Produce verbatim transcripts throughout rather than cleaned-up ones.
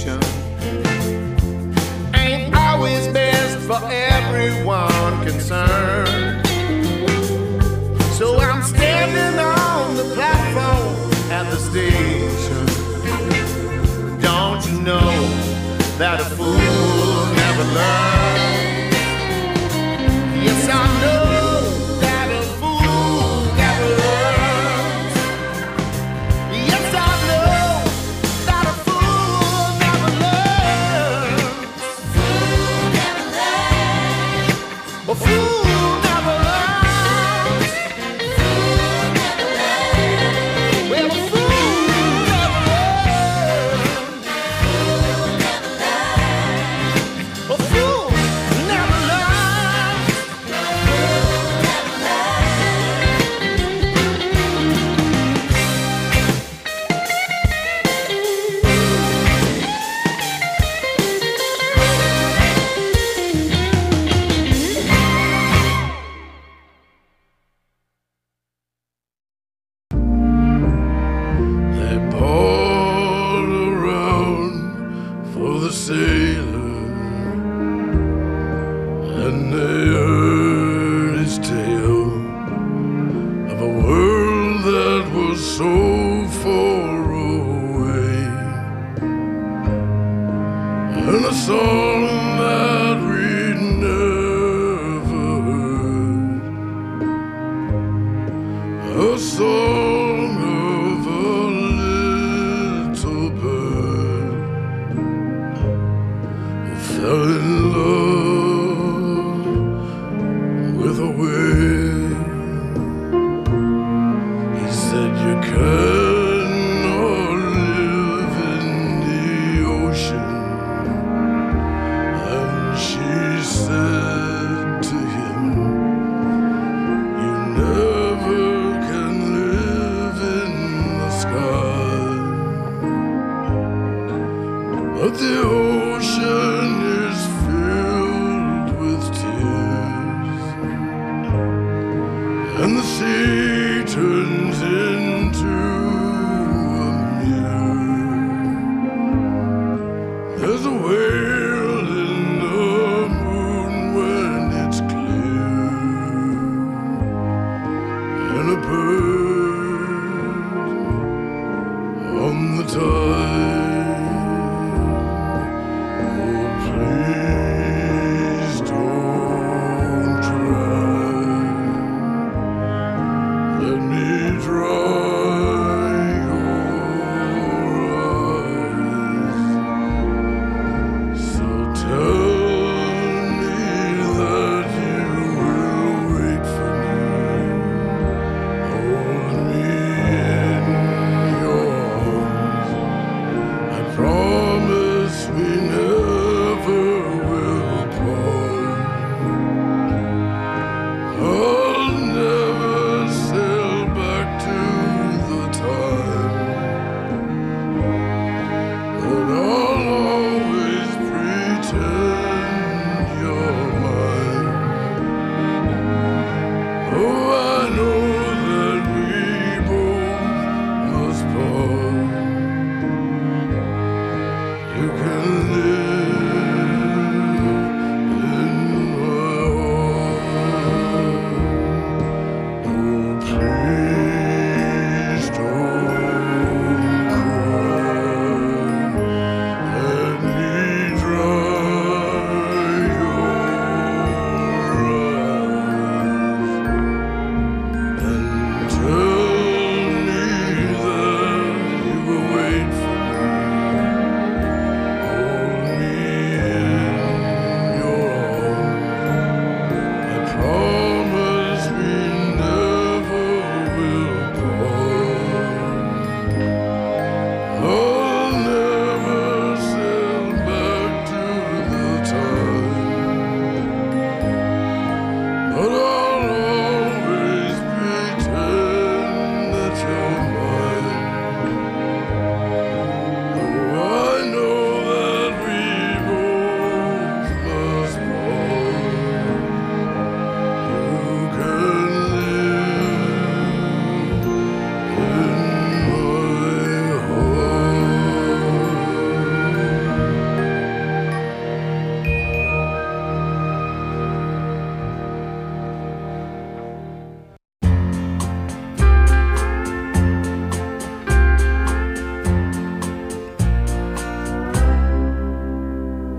station ain't always best for everyone concerned. So I'm standing on the platform at the station. Don't you know that a fool never learns? Yes, I know that a fool never learns. Yes, I know that a fool never learns. Fool never learns. A fool never learns. Fool never learns. Well, a fool never learns. Fool never learns. A fool never learns. They poured around for the sailor, and they heard his tale of a world that was so far away, and a song that we'd never heard, a song of a little bird who fell in love with a wave. He said, you cannot live in the ocean. And she said to him, you never can live in the sky. But the ocean is filled with tears, and the sea turns into a mirror. There's a whale in the moon when it's clear, and a bird on the tide. Oh, please don't try. Let me draw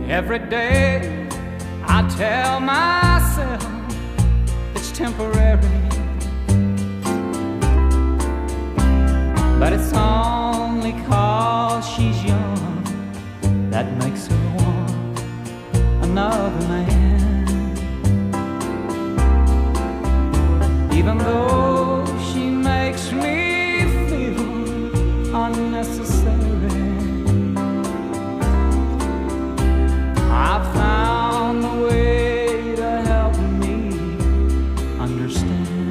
Every day I tell myself it's temporary, but it's only 'cause she's young that makes her want another man. Even though she makes me feel unnecessary, I found a way to help me understand.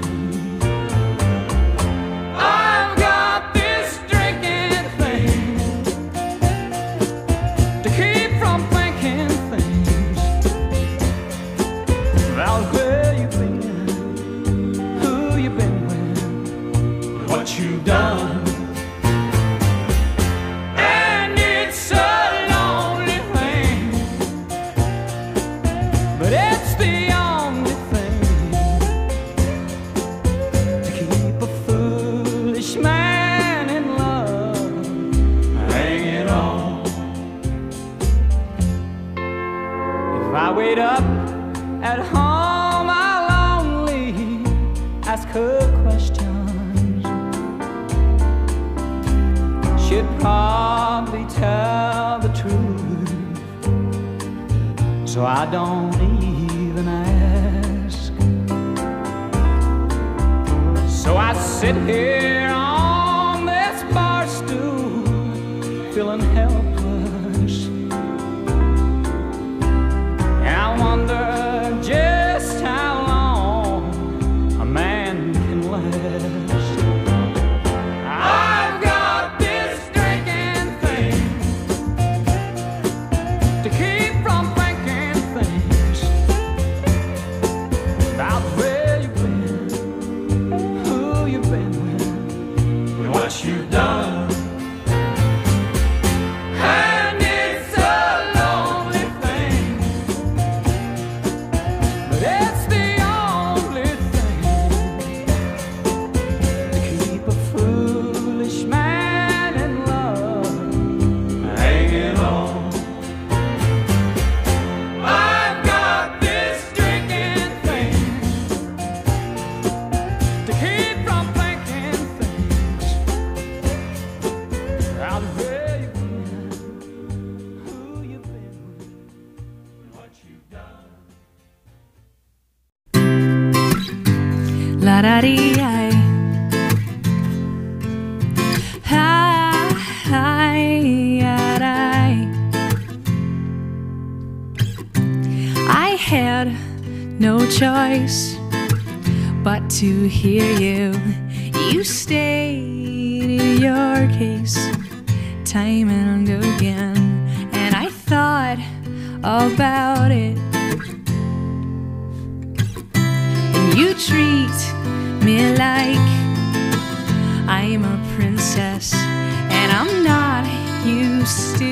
I've got this drinking thing to keep from thinking things about where you've been, who you've been with, what you've done. And it's a lonely thing, but it's the only thing to keep a foolish man in love hanging on. If I wait up at home, I'll only ask her questions. She'd probably tell the truth, so I don't even ask. So I sit here on this bar stool, feeling helpless, and I wonder just how long a man can last. I've got this drinking thing to keep from thinking things about where you've been, who you've been with, what you've done. And it's a lonely thing, but it's the only thing to keep a foolish man in love hanging on. I've got this drinking thing to keep from thinking things about where you've been, who you've been with, what you've done. La da dee I, hi, hi, I, I had no choice but to hear you. You stated your case time and again, and I thought about it. And you treat me like I'm a princess, and I'm not used to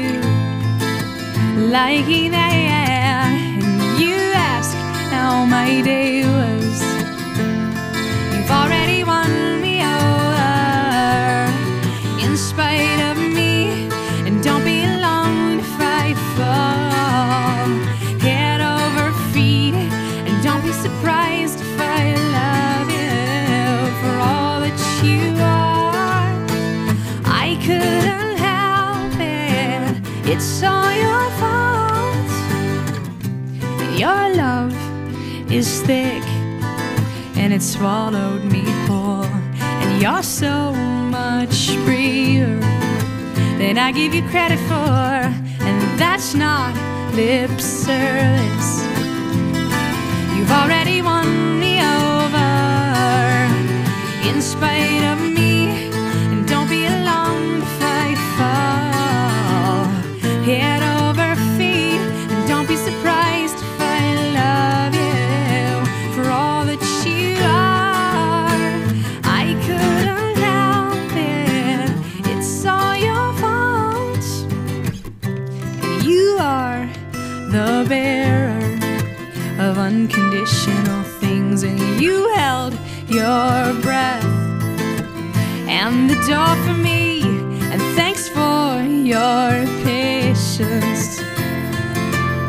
liking that. And you ask how my day was. You've already won me over in spite of me, and don't be long if I fall head over feet, and don't be surprised if I love you for all that you are. I couldn't help it, it's all your fault. Your love is thick and it swallowed me whole, and you're so much braver than I give you credit for, and that's not lip service. You've already won me over in spite of me, and don't be alarmed if I fall head over feet, and don't be surprised if I love you for all that you are. I couldn't help it, it's all your fault. You are the bearer of unconditional things, and you held your breath and the door for me, and thanks for your patience.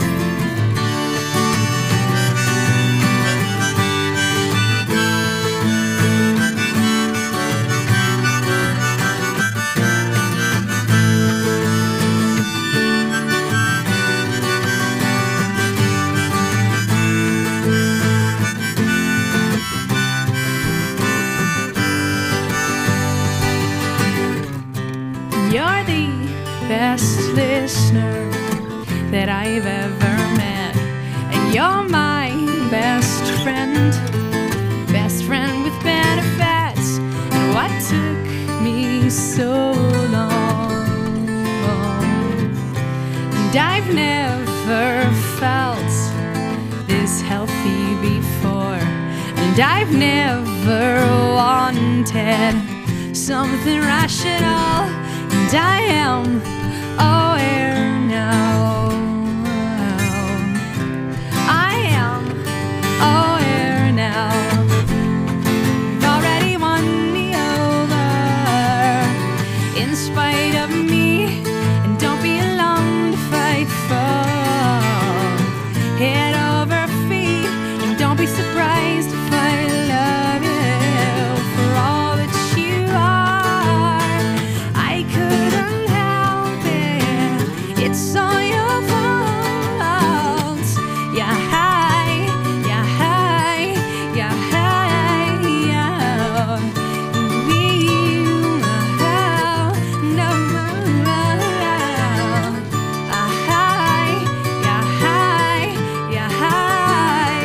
best listener that I've ever met. And you're my best friend, best friend with benefits. And what took me so long? And I've never felt this healthy before. And I've never wanted something rational. And I am aware now. I am aware now. You've already won me over in spite of me. And don't be alone to fight for head over feet. And don't be surprised if I love you for all that you are. I couldn't help it. It's all your fault. Yeah, hi, yeah, hi, yeah, hi, yeah. We, oh, no, ah, hi, yeah, hi, yeah, hi.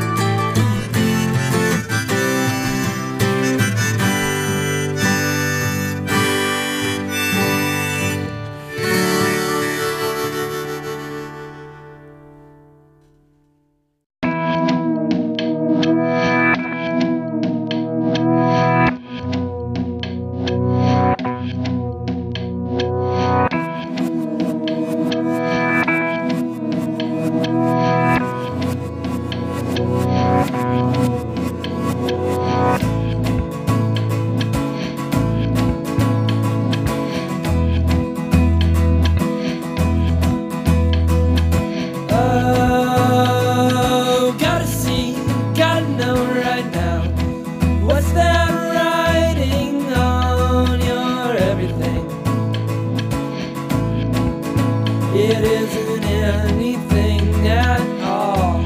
Oh, gotta see, gotta know right now. What's that writing on your everything? It isn't anything at all.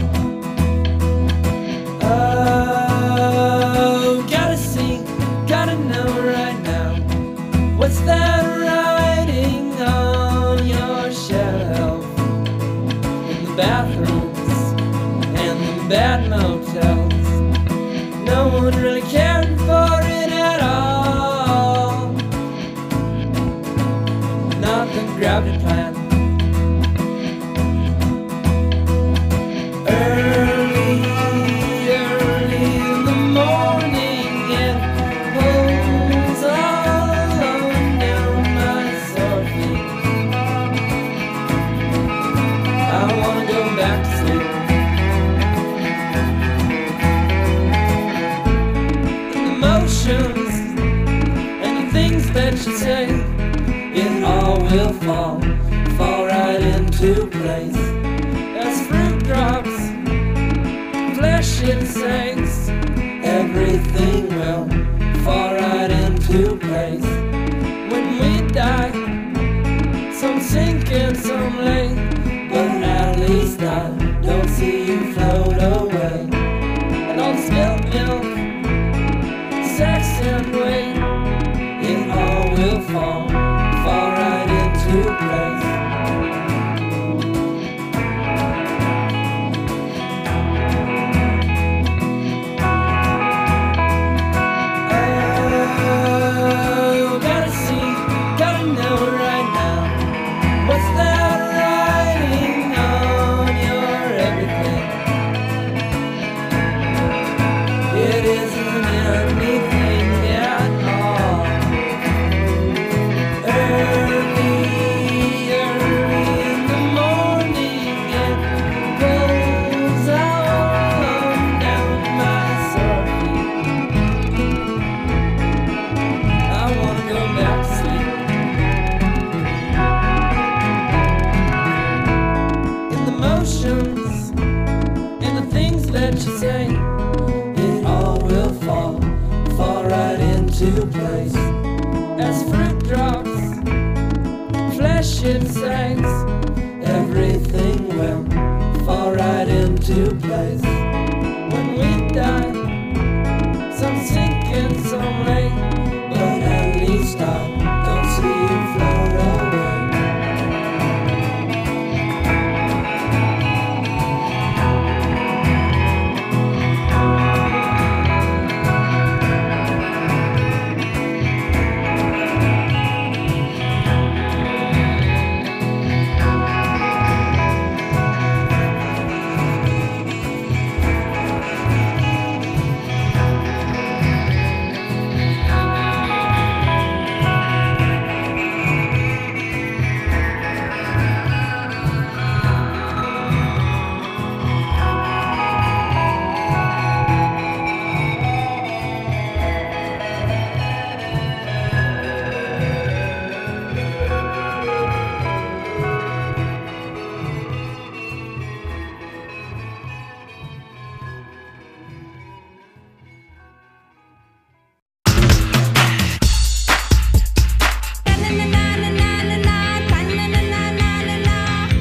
Oh, gotta see, gotta know right now. What's that writing on your shelf? In the bathrooms and the bad motels. No one really cared for it at all. Not the gravity plant. Early, early in the morning, it pulls all on down my sore feet. I wanna go back to sleep. The motions and the things that you say, it all will fall, fall right into place. As fruit drops, flesh insects, everything will fall right into place. When we die, some sink and some lay, but at least I don't see you float away. And all the spilled milk, sex and weight, it all will fall, fall right into place. Oh, gotta see, gotta know right now. What's that writing on your everything? It isn't anything at all. Early, early in the morning, it pulls all on down my sore feet. I wanna go back to sleep. In the motions and the things that you say, it all will fall, fall right into place. As fruit drops, flesh insects, everything will fall right into place. When we die, some sink and some lay, but at least I don't see you float away.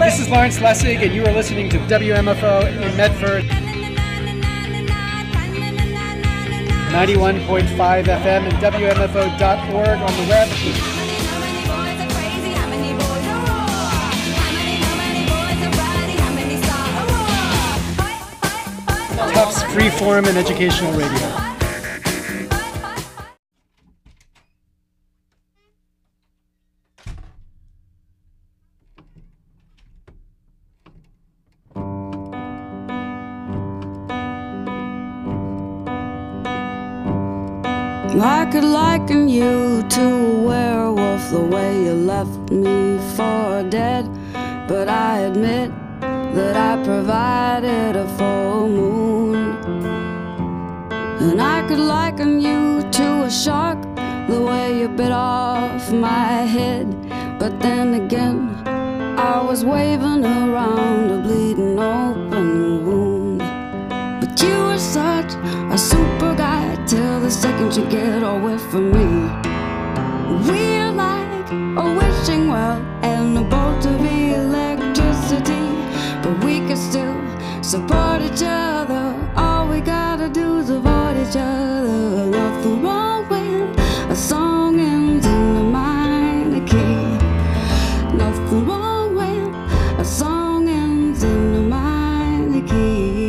This is Lawrence Lessig, and you are listening to W M F O in Medford. ninety-one point five F M and W M F O dot org on the web. Tufts Freeform and Educational Radio. I could liken you to a werewolf, the way you left me for dead. But I admit that I provided a full moon. And I could liken you to a shark, the way you bit off my head. But then again, I was waving around a bleeding open wound. But you were such a super guy till the second you get away from me. We're like a wishing well and a bolt of electricity, but we can still support each other. All we gotta do is avoid each other. Nothing wrong when a song ends in a minor key. Nothing wrong when a song ends in a minor key.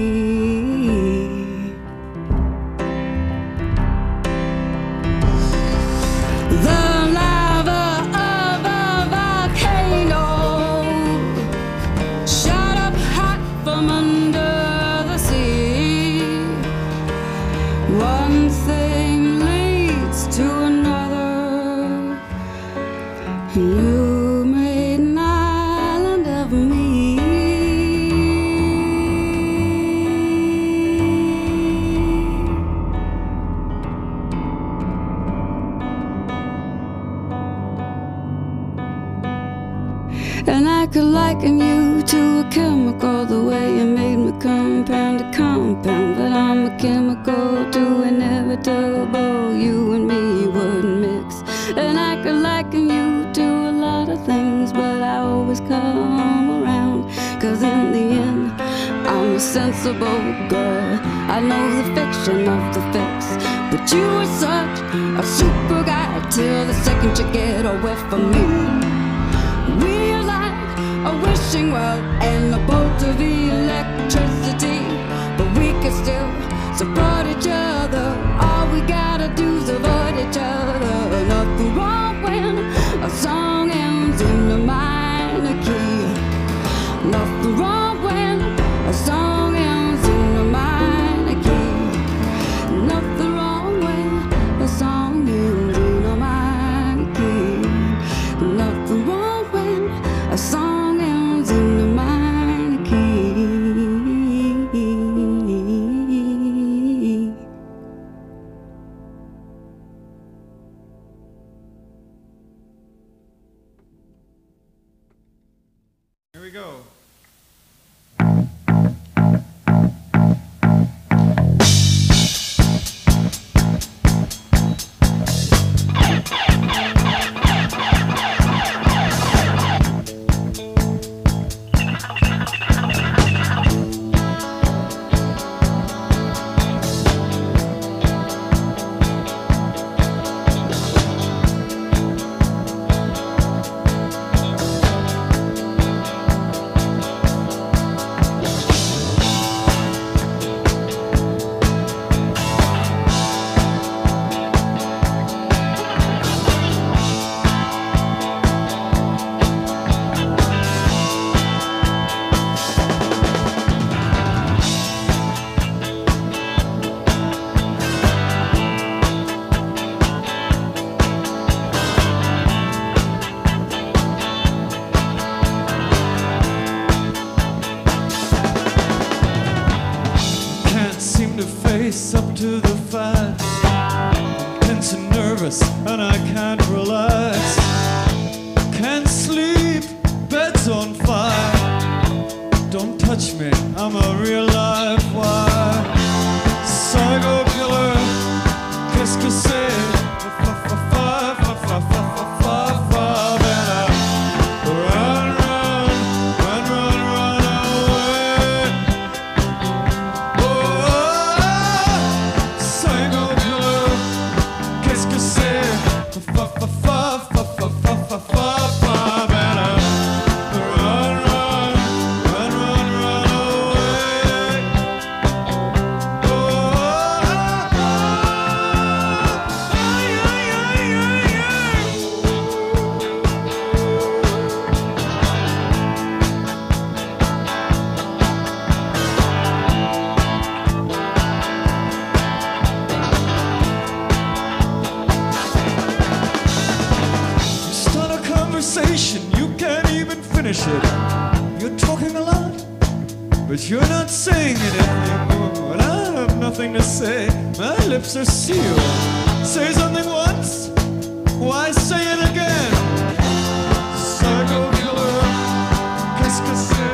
You made an island of me. And I could liken you to a chemical, the way you made me compound to compound. But I'm a chemical too inevitable, you and me wouldn't mix. And I could liken you to a lot of things, but I always come around. Cause in the end, I'm a sensible girl. I know the fiction of the fix. But you were such a super guy till the second you get away from me. We're like a wishing well and a bolt of electricity, but we can still support each other. All we gotta do is avoid each other. Nothing wrong when a song ends in a minor key. Nothing wrong when a song ends in a minor key. Nothing wrong when a song ends in a minor key. Nothing wrong when a song ends in a minor key. Here we go. Face up to the fight. I'm tense and nervous and I can't relax. Can't sleep, bed's on fire. Don't touch me, I'm a real live wire. Psycho killer, qu'est-ce que c'est? Run, run, run, run. finish it. You're talking a lot, but you're not saying anything. And I have nothing to say. My lips are sealed. Say something once, why say it again? Psycho killer, qu'est-ce que c'est?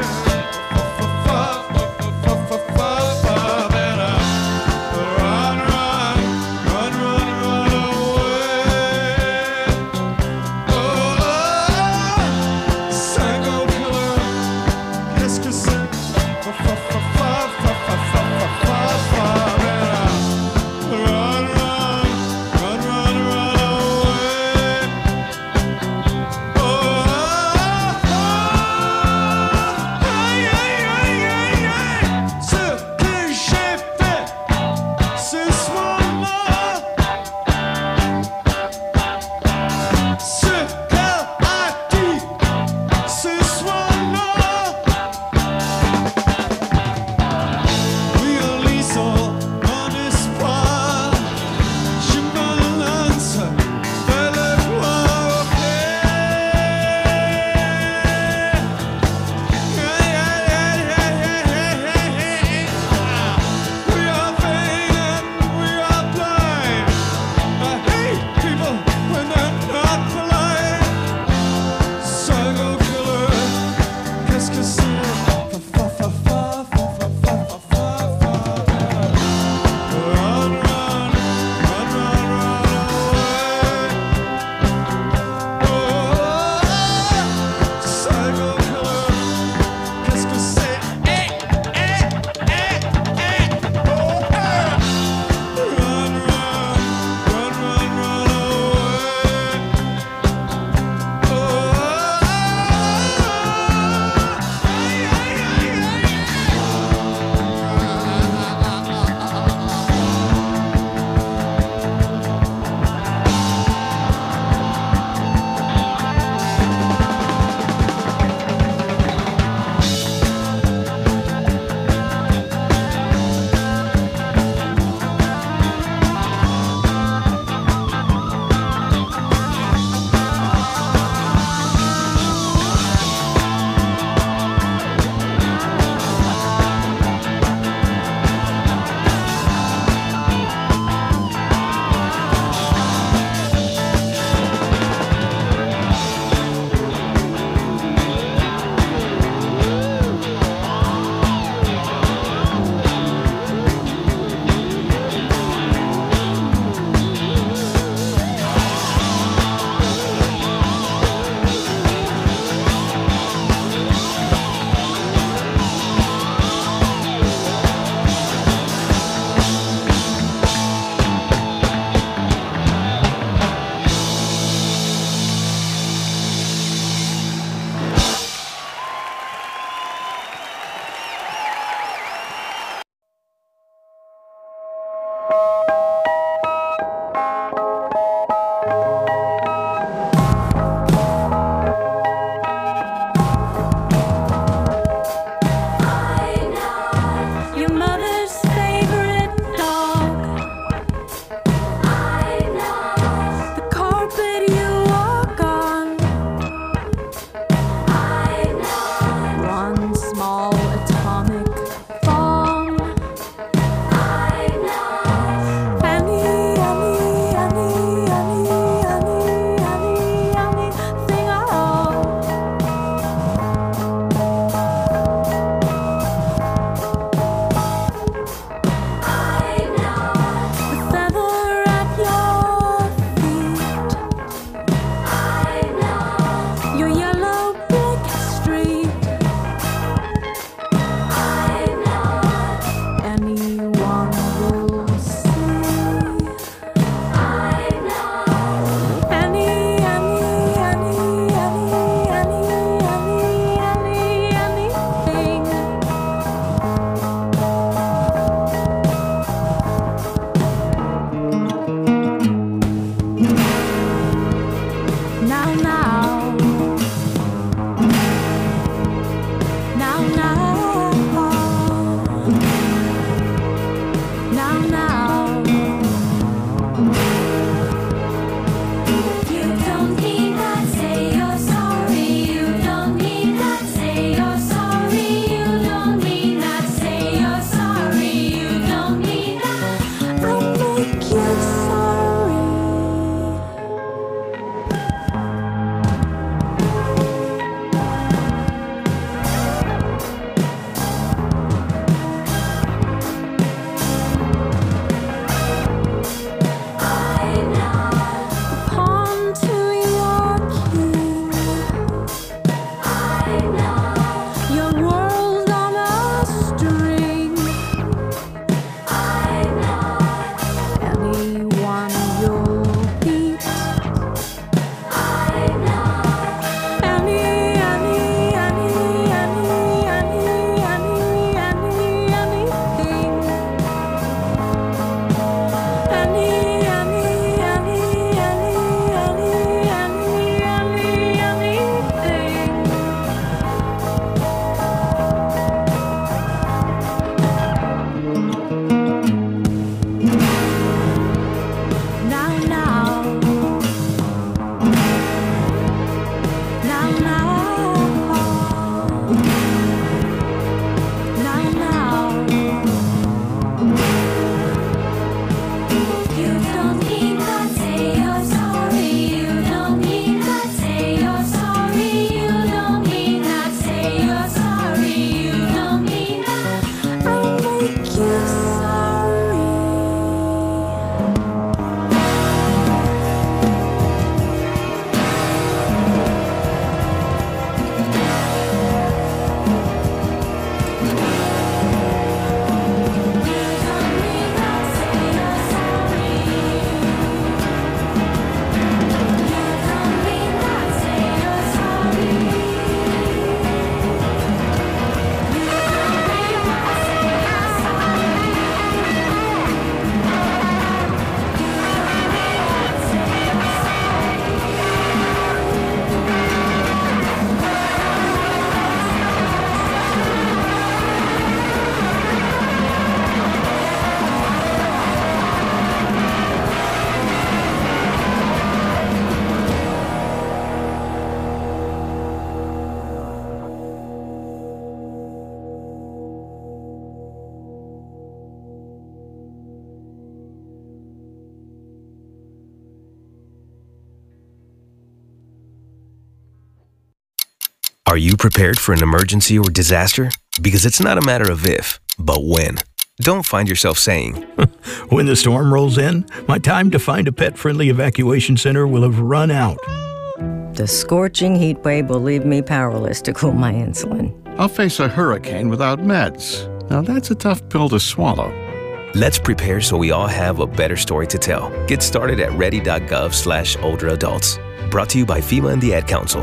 Are you prepared for an emergency or disaster? Because it's not a matter of if, but when. Don't find yourself saying, when the storm rolls in, my time to find a pet-friendly evacuation center will have run out. The scorching heat wave will leave me powerless to cool my insulin. I'll face a hurricane without meds. Now that's a tough pill to swallow. Let's prepare so we all have a better story to tell. Get started at ready.gov slash older adults. Brought to you by FEMA and the Ad Council.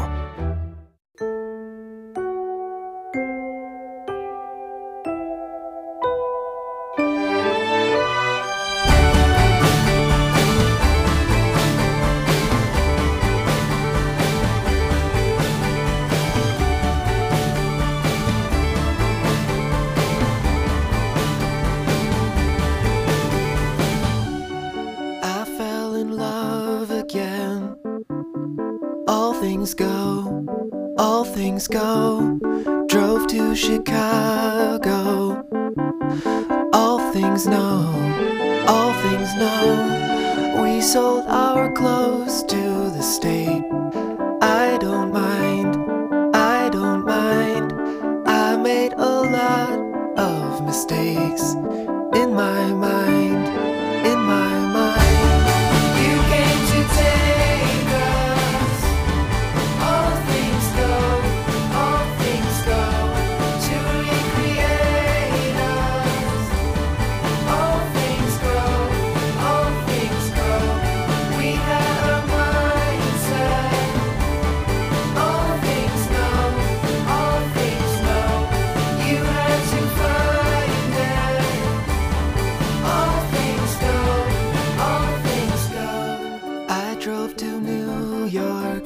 Go, all things go. Drove to Chicago. All things know, all things know. We sold our clothes to the state. I don't mind, I don't mind. I made a lot of mistakes in my mind, in my mind. You came to take us. All things go, all things go, to recreate us. All things grow, all things grow. We had a mindset. All things know, all things know. You had to find it. All things go, all things go. I drove to New York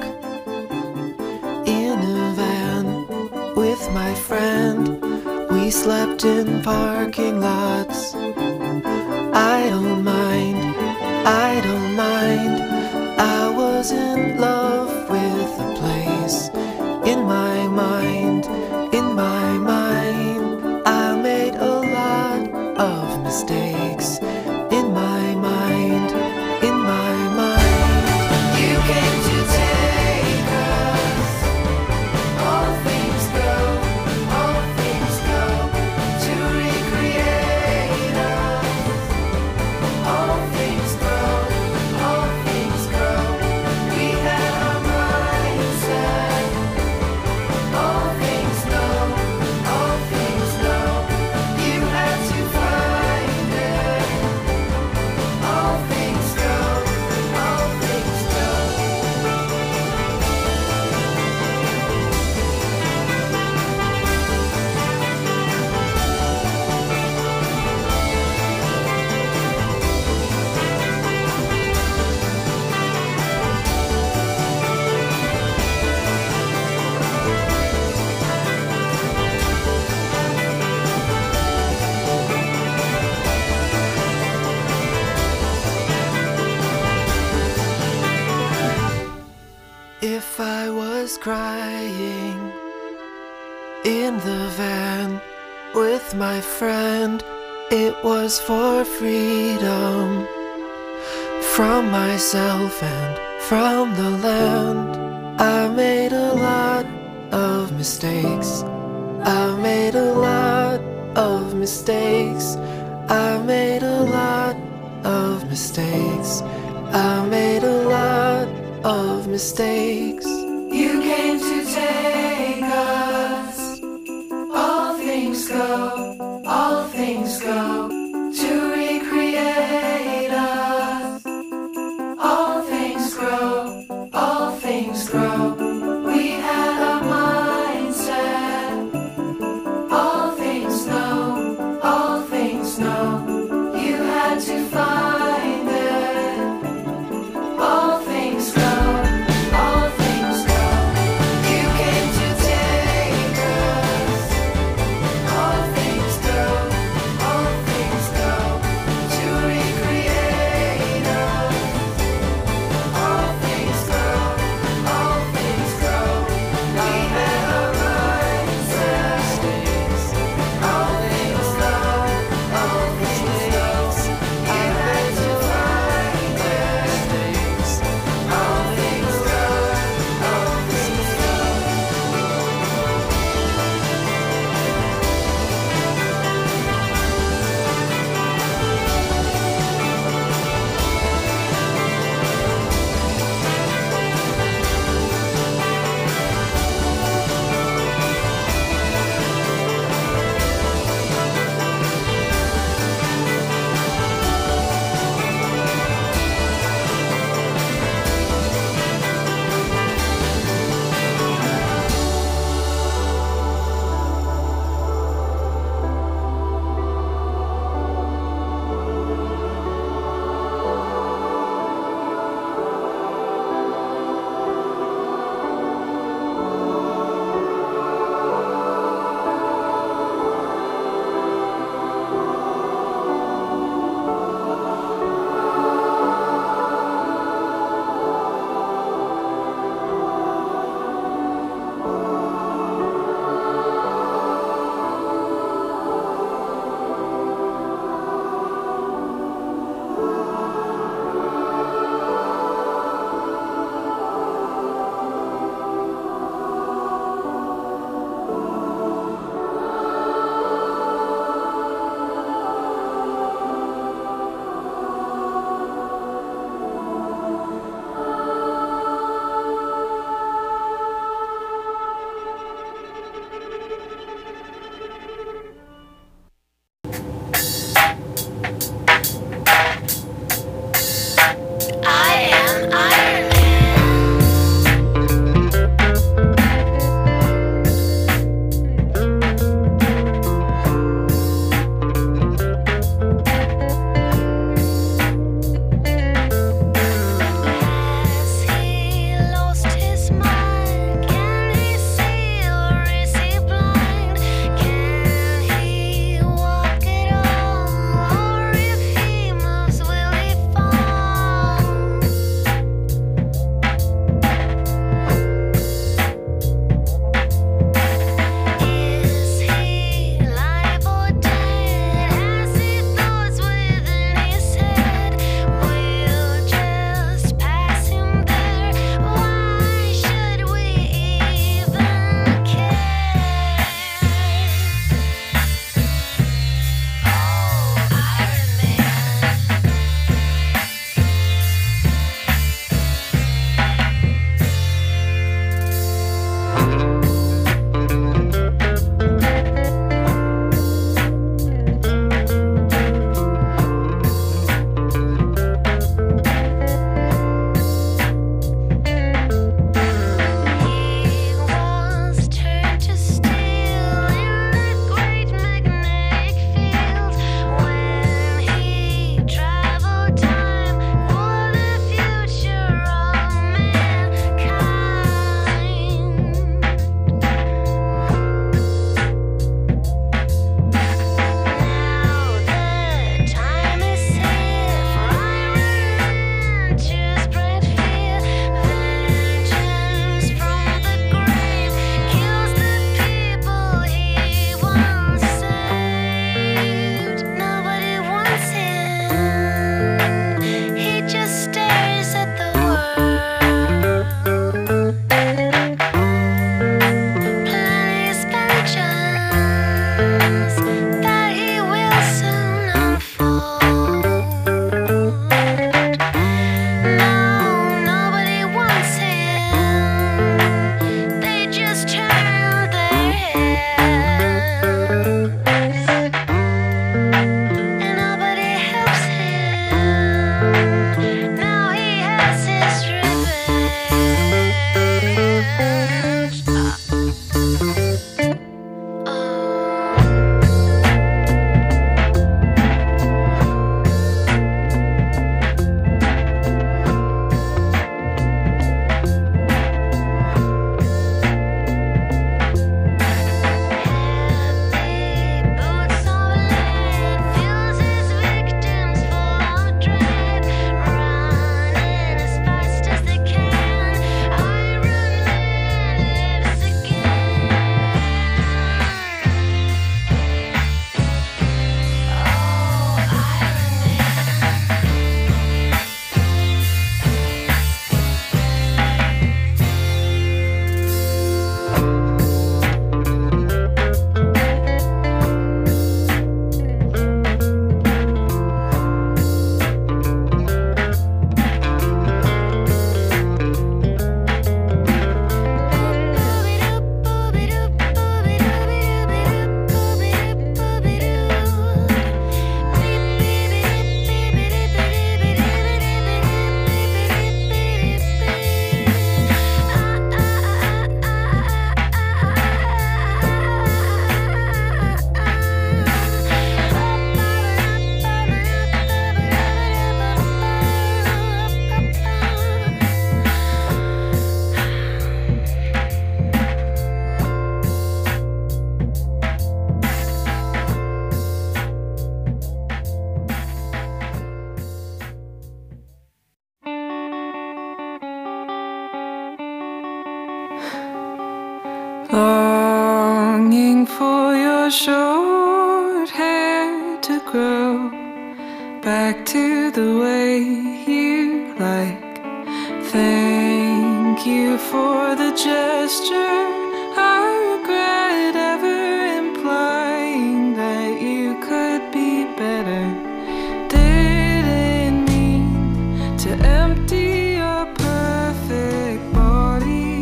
in a van with my friend. We slept in parking lots. I don't mind, I don't mind. I was in love with the place. In my mind, in my mind. I made a lot of mistakes. In my mind, in my mind. You came to take us. All things go, all things go, to recreate us. All things grow, all things grow. We had a mindset. All things know, all things know. You had to find it. All things go, all things go. If I was crying in the van with my friend, it was for freedom from myself and from the land. I made a lot of mistakes. I made a lot of mistakes. I made a lot of mistakes. I made a lot of mistakes. You came to take us. All things go, all things go, to recreate us. All things grow, all things grow. We had a mindset. All things know, all things know. You had to find it. All things go, all things go. You came to take us. All things go, all things for your short hair to grow back to the way you like. Thank you for the gesture. I regret ever implying that you could be better. Didn't mean to empty your perfect body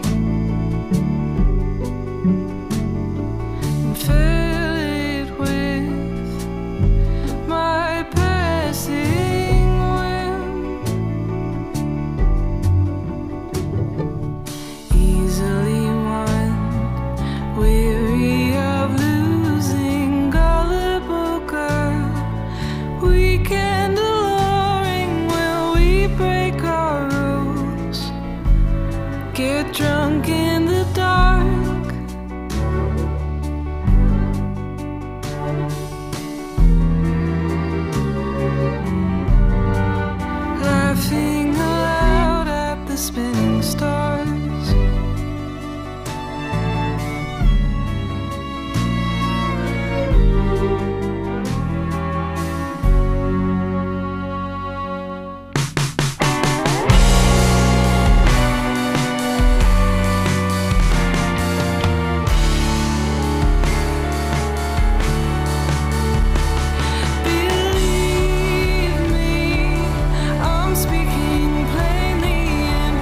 and fill it with my passing whim. Easily won, weary of losing, gullible girl. Weekend alluring, will we break our rules? Get drunk in the dark. Laughing aloud at the spinning stars. Believe me, I'm speaking plainly and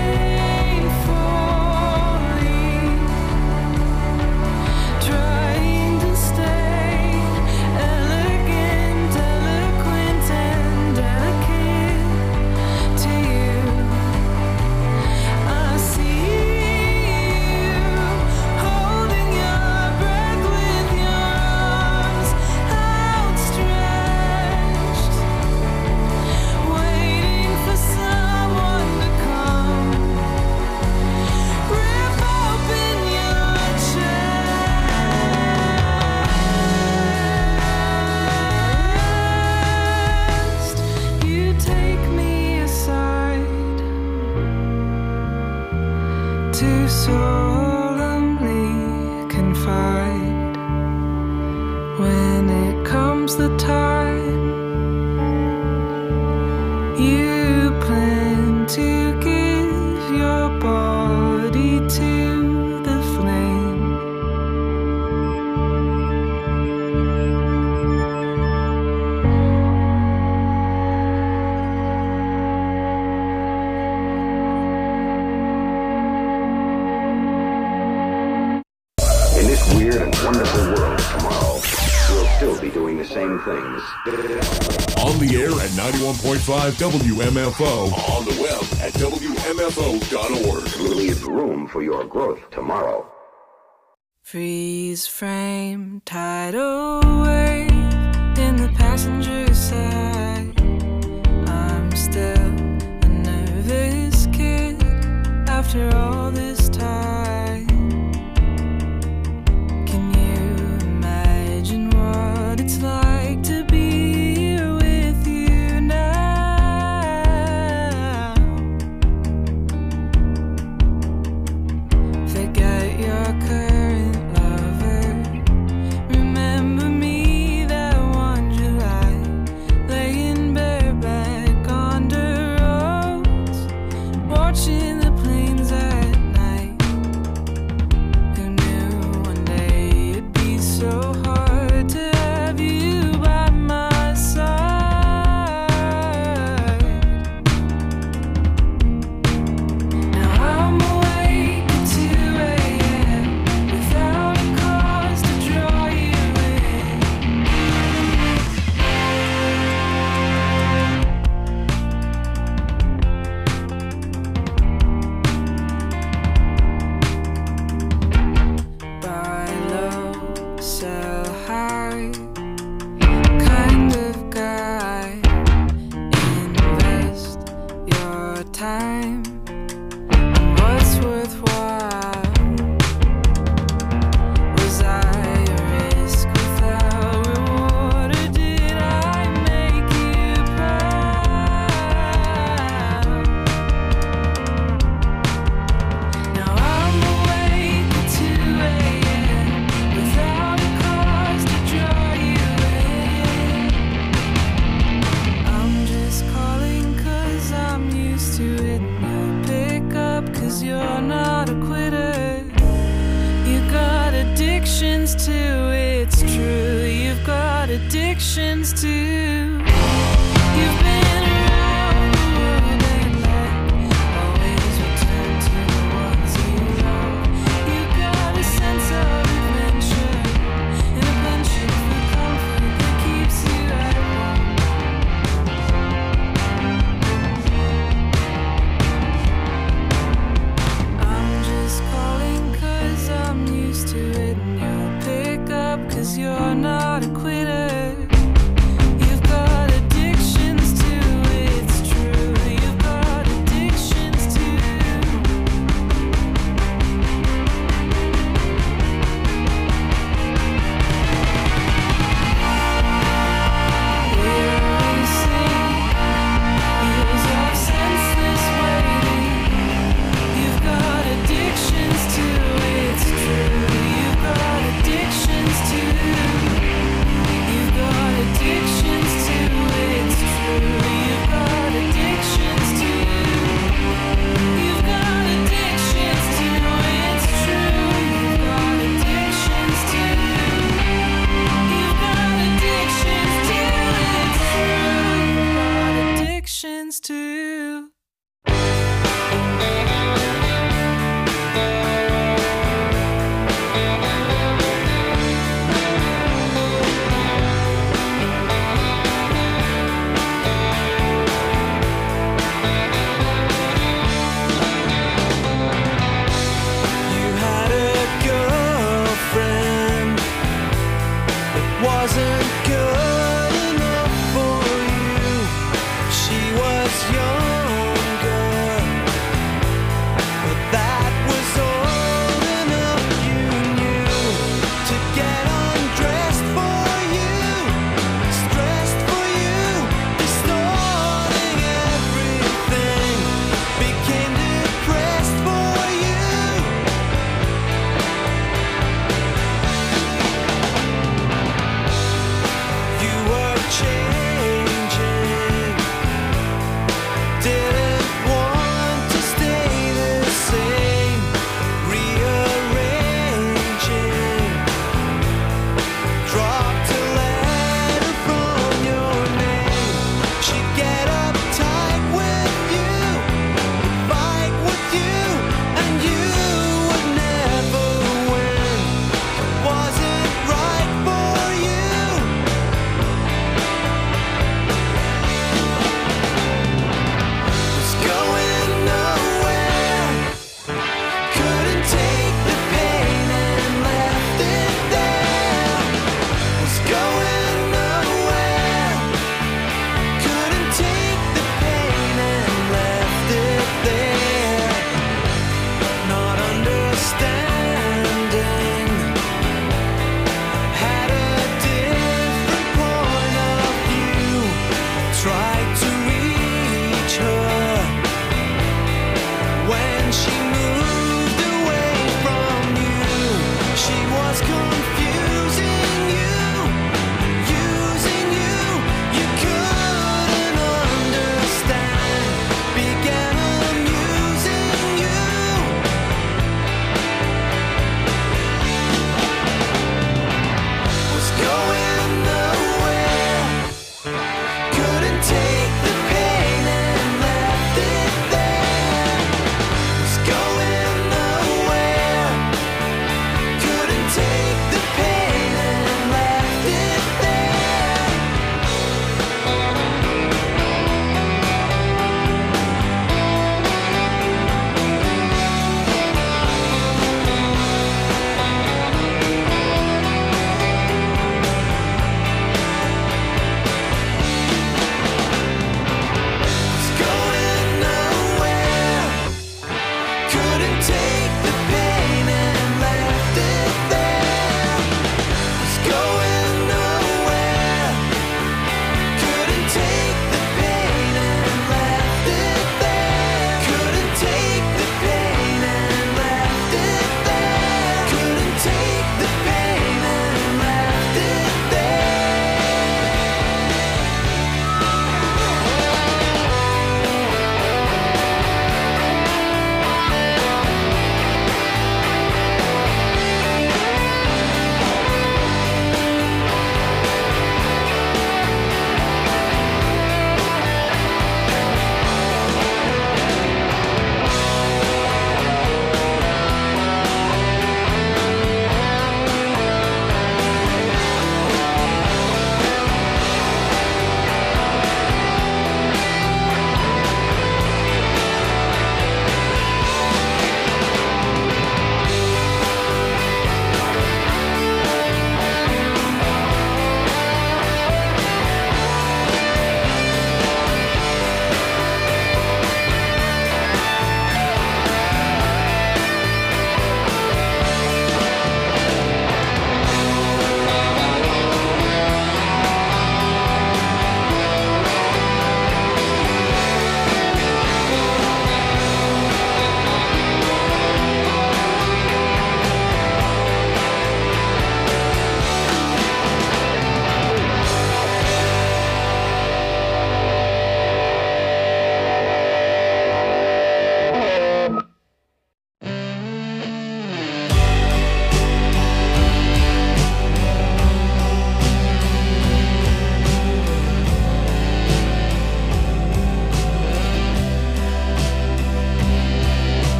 painfully, trying to stay elegant, eloquent, and delicate to you. I see you holding your breath with your arms outstretched, waiting for someone to come, rip open your chest. You take me aside to solemnly confide when it comes the time you plan to give your body to the flame. In this weird and wonderful world tomorrow, we'll still be doing the same things. On the air at ninety-one point five W M F O. On the web at W M F O dot org. Leave room for your growth tomorrow. Freeze frame, tidal wave in the passenger side. I'm still a nervous kid after all this time. Can you imagine what it's like to be here with you now? Forget your current lover. Remember me that one July, laying bareback on the roads, watching the planes at night. addictions too, it's true. You've got addictions too. You've been around the world and back, always return to the ones you love. You've got a sense of adventure and a penchant for comfort that keeps you at home. I'm just calling 'cause I'm used to it, and you'll pick up 'cause you're not a quitter. You've got addictions too, it's true. You've got addictions too. We're racing years of senseless waiting. You've got addictions too, it's true. You've got addictions too.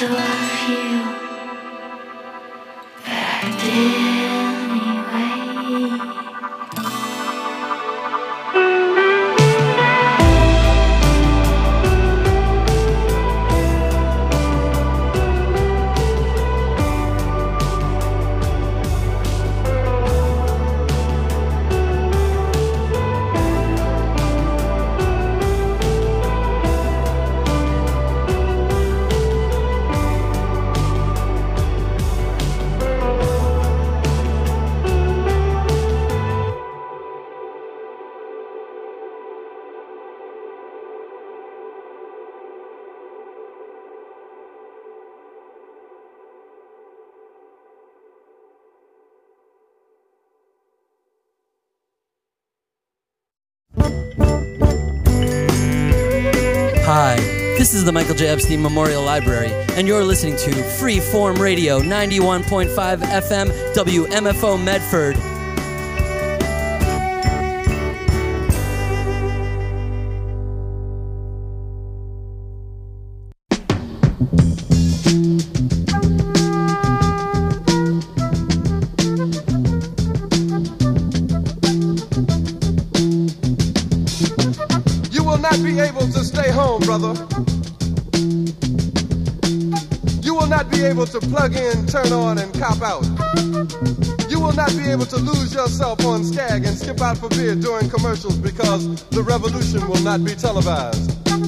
to love you, but I did anyway. Hi, this is the Michael J. Epstein Memorial Library, and you're listening to Freeform Radio ninety-one point five F M W M F O Medford. You will not be able to stay home, brother. You will not be able to plug in, turn on, and cop out. You will not be able to lose yourself on Skag and skip out for beer during commercials because the revolution will not be televised.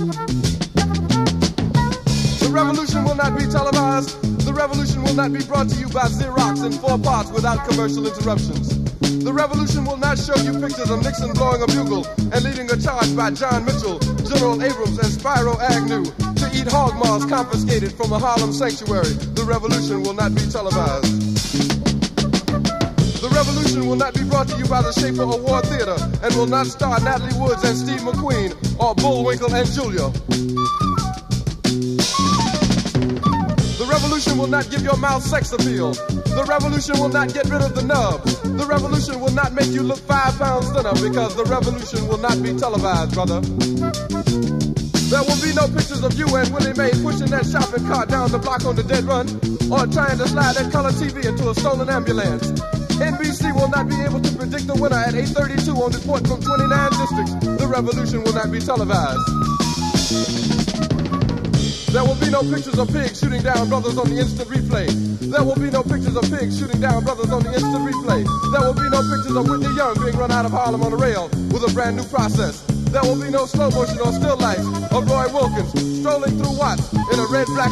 The revolution will not be televised. The revolution will not be brought to you by Xerox in four parts without commercial interruptions. The revolution will not show you pictures of Nixon blowing a bugle and leading a charge by John Mitchell, General Abrams, and Spyro Agnew to eat hog maws confiscated from a Harlem sanctuary. The revolution will not be televised. The revolution will not be brought to you by the Schaefer Award Theater and will not star Natalie Woods and Steve McQueen or Bullwinkle and Julia. The revolution will not give your mouth sex appeal. The revolution will not get rid of the nub. The revolution will not make you look five pounds thinner because the revolution will not be televised, brother. There will be no pictures of you and Willie Mae pushing that shopping cart down the block on the dead run or trying to slide that color T V into a stolen ambulance. N B C will not be able to predict the winner at eight thirty-two on report from twenty-nine districts. The revolution will not be televised. There will be no pictures of pigs shooting down brothers on the instant replay. There will be no pictures of pigs shooting down brothers on the instant replay. There will be no pictures of Whitney Young being run out of Harlem on a rail with a brand new process. There will be no slow motion or still life of Roy Wilkins strolling through Watts in a red, black,